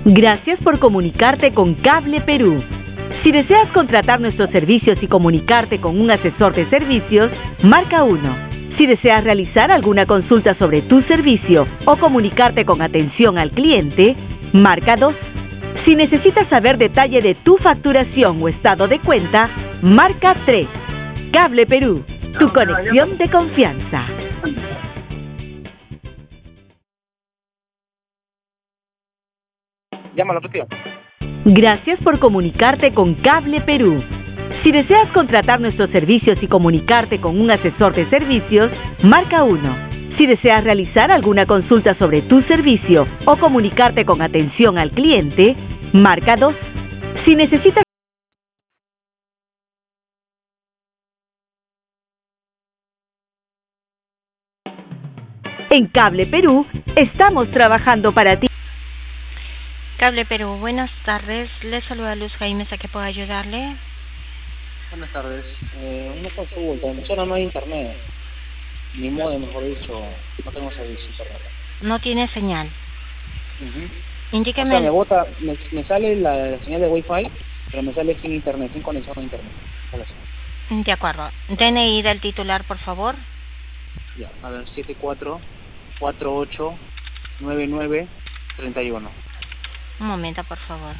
Gracias por comunicarte con Cable Perú. Si deseas contratar nuestros servicios y comunicarte con un asesor de servicios, marca 1. Si deseas realizar alguna consulta sobre tu servicio o comunicarte con atención al cliente, marca 2. Si necesitas saber detalle de tu facturación o estado de cuenta, marca 3. Cable Perú, tu conexión de confianza. Llámalo, tío. Gracias por comunicarte con Cable Perú. Si deseas contratar nuestros servicios y comunicarte con un asesor de servicios, marca 1. Si deseas realizar alguna consulta sobre tu servicio o comunicarte con atención al cliente, marca 2. Si necesitas En Cable Perú, estamos trabajando para ti. Cable Perú, buenas tardes. Le saluda Luz Jaime, ¿a qué puedo ayudarle? Buenas tardes. Una consulta. En mi zona no hay internet. Ni modo, mejor dicho. No tengo servicio internet. No tiene señal. O Indíqueme. sea, me sale la señal de Wi-Fi, pero me sale sin internet, sin conexión a internet. De acuerdo. DNI del titular, por favor. Ya, a ver, 74489931. Un momento, por favor.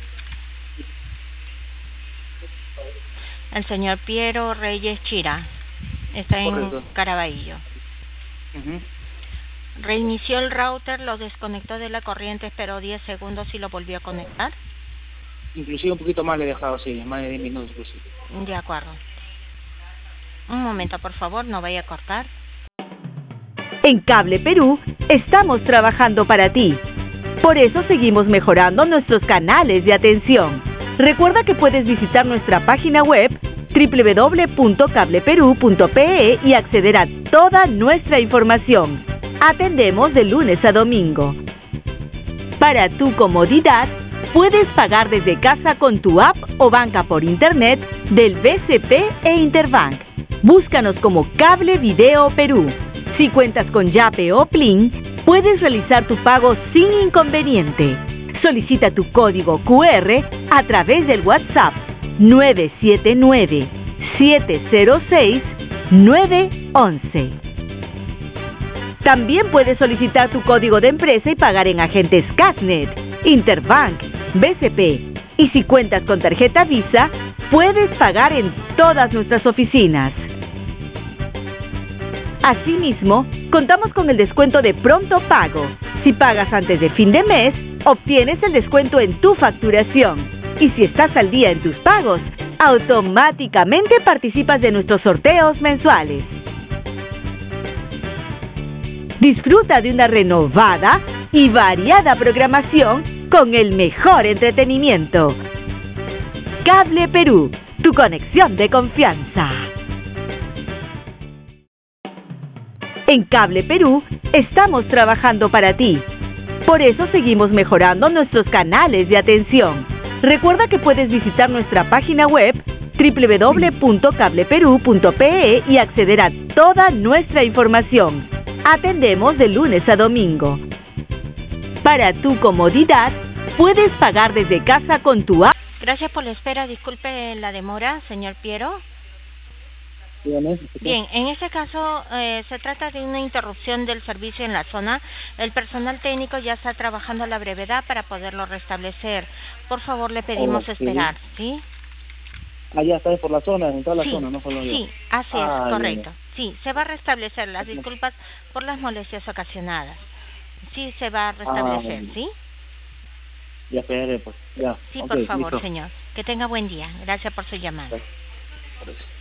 El señor Piero Reyes Chira está Correcto. en Caraballo. Reinició el router, lo desconectó de la corriente, esperó 10 segundos y lo volvió a conectar. Inclusive un poquito más le he dejado, sí, más de 10 minutos inclusive. De acuerdo. Un momento, por favor, no vaya a cortar. En Cable Perú, estamos trabajando para ti. Por eso seguimos mejorando nuestros canales de atención. Recuerda que puedes visitar nuestra página web www.cableperú.pe y acceder a toda nuestra información. Atendemos de lunes a domingo. Para tu comodidad, puedes pagar desde casa con tu app o banca por internet del BCP e Interbank. Búscanos como Cable Video Perú. Si cuentas con Yape o Plin, puedes realizar tu pago sin inconveniente. Solicita tu código QR a través del WhatsApp 979-706-911. También puedes solicitar tu código de empresa y pagar en agentes Casnet, Interbank, BCP. Y si cuentas con tarjeta Visa, puedes pagar en todas nuestras oficinas. Asimismo, contamos con el descuento de pronto pago. Si pagas antes de fin de mes, obtienes el descuento en tu facturación. Y si estás al día en tus pagos, automáticamente participas de nuestros sorteos mensuales. Disfruta de una renovada y variada programación con el mejor entretenimiento. Cable Perú, tu conexión de confianza. En Cable Perú, estamos trabajando para ti. Por eso seguimos mejorando nuestros canales de atención. Recuerda que puedes visitar nuestra página web www.cableperú.pe y acceder a toda nuestra información. Atendemos de lunes a domingo. Para tu comodidad, puedes pagar desde casa con tu app. Gracias por la espera. Disculpe la demora, señor Piero. Bien, en este caso se trata de una interrupción del servicio en la zona. El personal técnico ya está trabajando a la brevedad para poderlo restablecer. Por favor, le pedimos esperar, ¿sí? Ah, ya está por la zona, en toda la Sí, zona, no solo yo. sí, así es, correcto. Bien. Sí, se va a restablecer. Las disculpas por las molestias ocasionadas. Sí, se va a restablecer, Bien. ¿sí? Ya esperaré, pues. Ya. Sí, Ok, por favor, listo. señor. Que tenga buen día. Gracias por su llamada. Gracias.